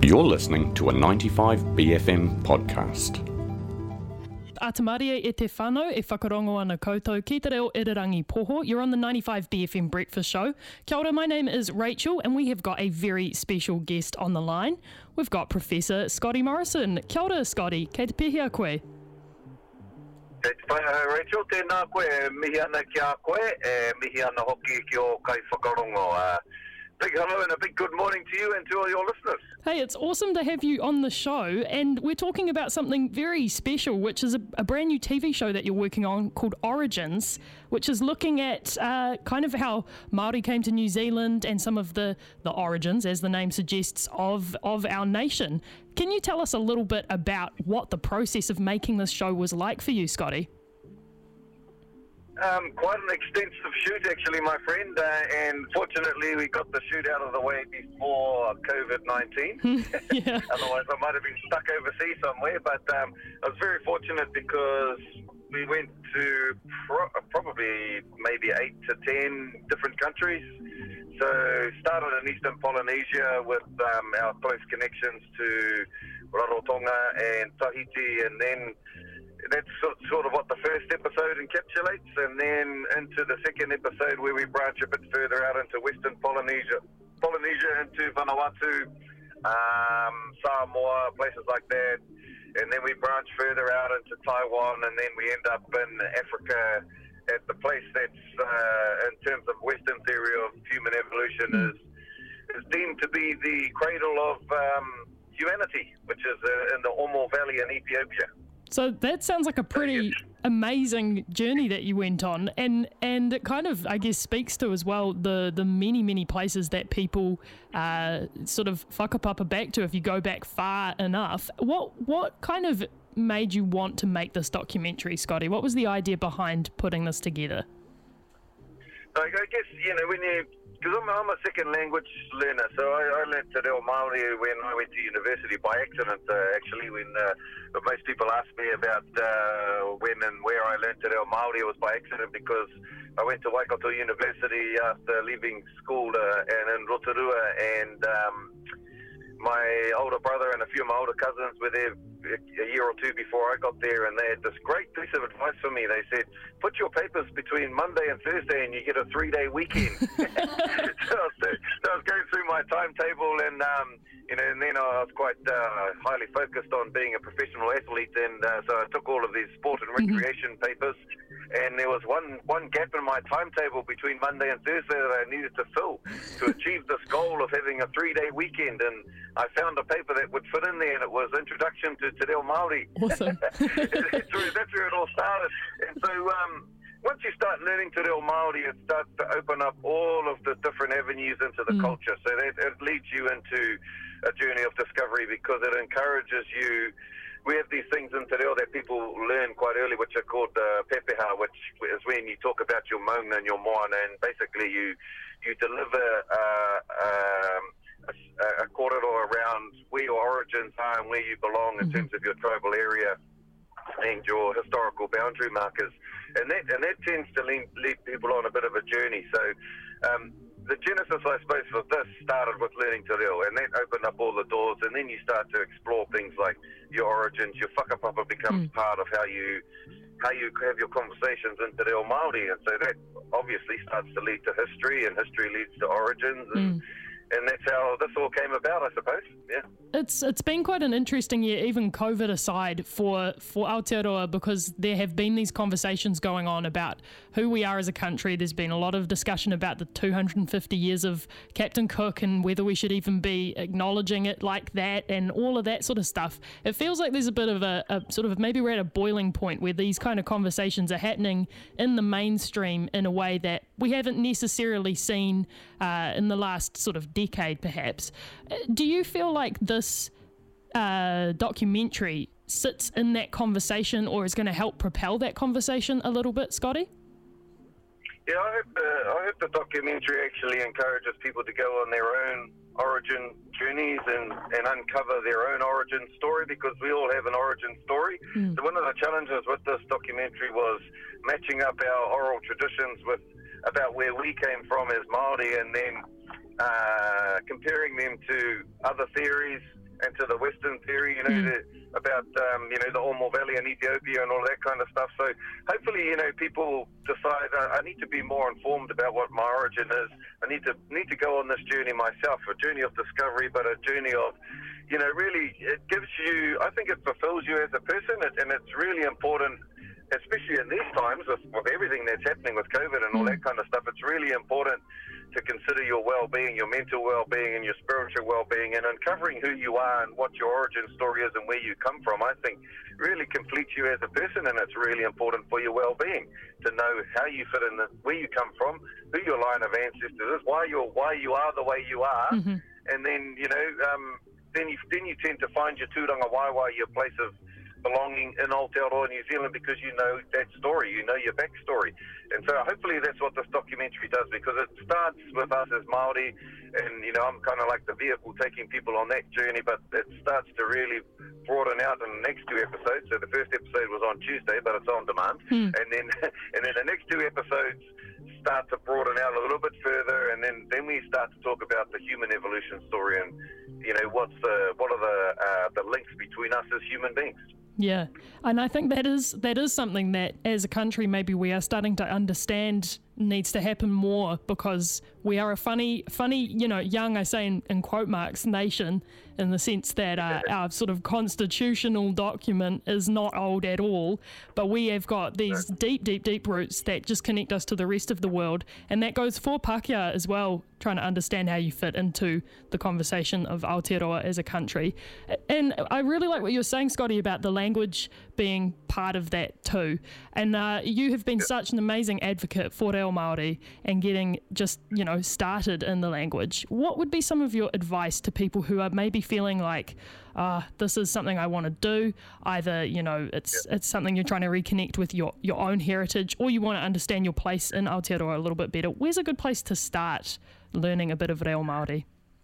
You're listening to a 95BFM podcast. Atamaria e te whānau e whakarongo ana koutou ki te reo Irirangi Poho. You're on the 95BFM Breakfast Show. Kia ora, my name is Rachel and we have got a very special guest on the line. We've got Professor Scotty Morrison. Kia ora, Scotty. Kei te pihia koe. Kei te pai, Rachel, tēnā koe, mihi ana kia koe, mihi ana hoki ki o kai whakarongo. Big hello and a big good morning to you and to all your listeners. Hey, it's awesome to have you on the show, and we're talking about something very special, which is a brand new TV show that you're working on called Origins, which is looking at kind of how Māori came to New Zealand and some of the origins, as the name suggests, of our nation. Can you tell us a little bit about what the process of making this show was like for you, Scotty? Quite an extensive shoot, actually, my friend, and fortunately we got the shoot out of the way before COVID-19. Yeah. Otherwise I might have been stuck overseas somewhere, but I was very fortunate because we went to probably maybe 8 to 10 different countries. So started in Eastern Polynesia with our close connections to Rarotonga and Tahiti, and then that's sort of what the first episode encapsulates, and then into the second episode where we branch a bit further out into Western Polynesia into Vanuatu, Samoa, places like that, and then we branch further out into Taiwan, and then we end up in Africa at the place that's, in terms of Western theory of human evolution, is deemed to be the cradle of humanity, which is in the Omo Valley in Ethiopia. So that sounds like a pretty amazing journey that you went on, and it kind of, I guess, speaks to as well the many places that people sort of whakapapa back to if you go back far enough. What kind of made you want to make this documentary, Scotty? What was the idea behind putting this together? I guess, when you... Because I'm a second language learner, so I learned Te Reo Māori when I went to university by accident, actually. When most people ask me about when and where I learned Te Reo Māori, it was by accident because I went to Waikato University after leaving school and in Rotorua, and my older brother and a few of my older cousins were there a year or two before I got there, and they had this great piece of advice for me. They said, put your papers between Monday and Thursday and you get a 3-day weekend. so I was going through my timetable, and and then I was quite highly focused on being a professional athlete, and so I took all of these sport and recreation papers, and there was one gap in my timetable between Monday and Thursday that I needed to fill to achieve this goal of having a 3-day weekend, and I found a paper that would fit in there, and it was Introduction to Te Reo Māori. Awesome. that's where it all started. And so once you start learning Te Reo Māori, it starts to open up all of the different avenues into the culture. So that it leads you into a journey of discovery, because it encourages you. We have these things in Te Reo that people learn quite early, which are called pepeha, which is when you talk about your maunga and your moana, and basically you deliver a korero around where your origins are and where you belong in terms of your tribal area and your historical boundary markers, and that tends to lead people on a bit of a journey. So the genesis, I suppose, for this started with learning Te Reo, and that opened up all the doors, and then you start to explore things like your origins. Your whakapapa becomes part of how you have your conversations in Te Reo Māori, and so that obviously starts to lead to history, and history leads to origins, and that's how this all came about, I suppose. Yeah. It's been quite an interesting year, even COVID aside, for Aotearoa, because there have been these conversations going on about who we are as a country. There's been a lot of discussion about the 250 years of Captain Cook and whether we should even be acknowledging it like that and all of that sort of stuff. It feels like there's a bit of a sort of, maybe we're at a boiling point where these kind of conversations are happening in the mainstream in a way that we haven't necessarily seen in the last sort of decade, perhaps. Do you feel like this documentary sits in that conversation, or is going to help propel that conversation a little bit, Scotty? Yeah, I hope the documentary actually encourages people to go on their own origin journeys and uncover their own origin story, because we all have an origin story. So one of the challenges with this documentary was matching up our oral traditions with about where we came from as Māori, and then comparing them to other theories and to the Western theory, about, the Omo Valley in Ethiopia and all that kind of stuff. So hopefully, people decide, I need to be more informed about what my origin is. I need to go on this journey myself, a journey of discovery, but a journey of, really, it gives you, I think it fulfills you as a person, and it's really important, especially in these times with everything that's happening with COVID and all that kind of stuff. It's really important to consider your well-being, your mental well-being and your spiritual well-being, and uncovering who you are and what your origin story is and where you come from. I think really completes you as a person, and it's really important for your well-being to know how you fit in, where you come from, who your line of ancestors is, why you are the way you are, and then then you tend to find your tūranga waiwai, your place of belonging in Aotearoa, New Zealand, because you know that story, you know your backstory. And so hopefully that's what this documentary does, because it starts with us as Māori, and I'm kind of like the vehicle taking people on that journey, but it starts to really broaden out in the next 2 episodes. So the first episode was on Tuesday, but it's on demand, and then the next 2 episodes start to broaden out a little bit further, and then we start to talk about the human evolution story, and what are the links between us as human beings. Yeah, and I think that is something that as a country maybe we are starting to understand needs to happen more, because we are a funny, young, I say in quote marks, nation, in the sense that our sort of constitutional document is not old at all, but we have got these deep roots that just connect us to the rest of the world, and that goes for Pākehā as well, trying to understand how you fit into the conversation of Aotearoa as a country. And I really like what you're saying, Scotty, about the language being part of that too. And you have been such an amazing advocate for Reo Māori and getting just, started in the language. What would be some of your advice to people who are maybe feeling like, this is something I want to do? Either, it's something you're trying to reconnect with your own heritage, or you want to understand your place in Aotearoa a little bit better. Where's a good place to start learning a bit of Reo Māori?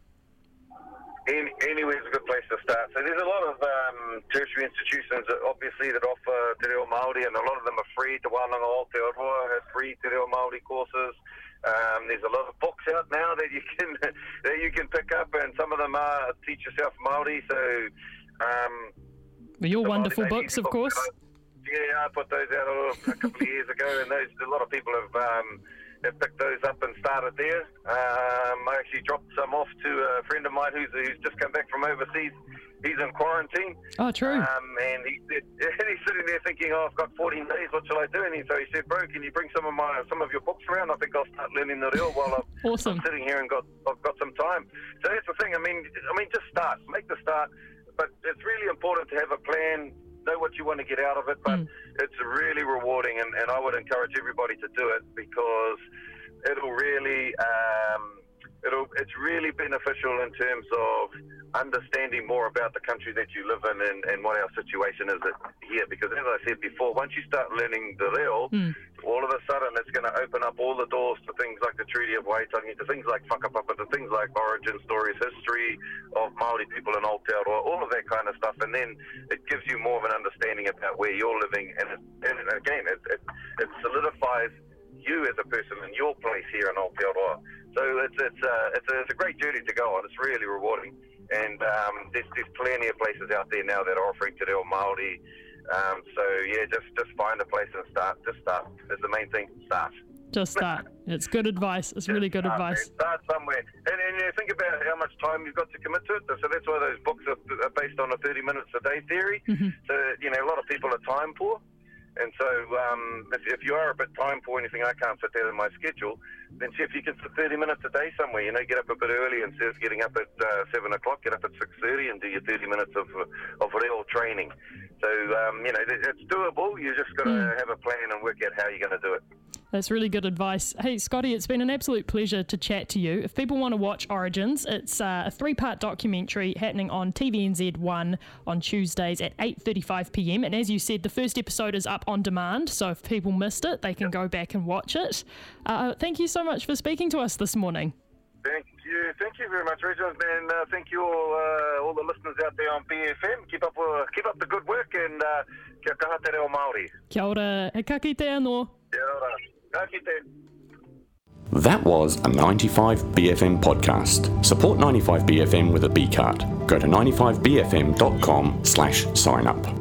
Anywhere's a good place to start. So there's a lot of tertiary institutions obviously that offer Te Reo Māori, and a lot of them are free. Te Wānanga Aotearoa has free Te Reo Māori courses. There's a lot of books out now that you can pick up, and some of them are Teach Yourself Māori. So your wonderful books, of course. I put those out a couple of years ago, and a lot of people have picked those up and started there. I actually dropped some off to a friend of mine who's just come back from overseas. He's in quarantine. Oh, true. And he's sitting there thinking, I've got 14 days, what shall I do? And so he said, bro, can you bring some of your books around? I think I'll start learning the reo while I'm sitting here and I've got some time. So that's the thing. I mean, just start. Make the start. But it's really important to have a plan, know what you want to get out of it, but it's really rewarding, and I would encourage everybody to do it, because it'll really it's really beneficial in terms of understanding more about the country that you live in and what our situation is here. Because as I said before, once you start learning the reo, all of a sudden it's going to open up all the doors to things like the Treaty of Waitangi, to things like whakapapa, to things like origin stories, history of Māori people in Aotearoa, all of that kind of stuff. And then it gives you more of an understanding about where you're living, and again, it solidifies you as a person in your place here in Aotearoa. So it's a great journey to go on. It's really rewarding, and there's plenty of places out there now that are offering Te Reo Māori. So yeah, just find a place and start. Just start. That's the main thing. Start. Just start. It's good advice. It's really good advice. Start somewhere, and think about how much time you've got to commit to it. So that's why those books are based on a 30 minutes a day theory. So a lot of people are time poor. And so if you are a bit time poor and you think, I can't fit that in my schedule, then see if you can fit 30 minutes a day somewhere. Get up a bit early instead of getting up at 7 o'clock, get up at 6:30 and do your 30 minutes of real training. So, it's doable. You just got to have a plan and work out how you're going to do it. That's really good advice. Hey, Scotty, it's been an absolute pleasure to chat to you. If people want to watch Origins, it's a 3-part documentary happening on TVNZ1 on Tuesdays at 8:35 p.m. And as you said, the first episode is up on demand, so if people missed it, they can go back and watch it. Thank you so much for speaking to us this morning. Thank you very much, Reginald, and thank you all the listeners out there on BFM. Keep up the good work, and kia kaha te reo Māori. Kia ora, he ka kite anō. Kia ora, ka kite. That was a 95BFM podcast. Support 95BFM with a B card. Go to 95bfm.com/sign up.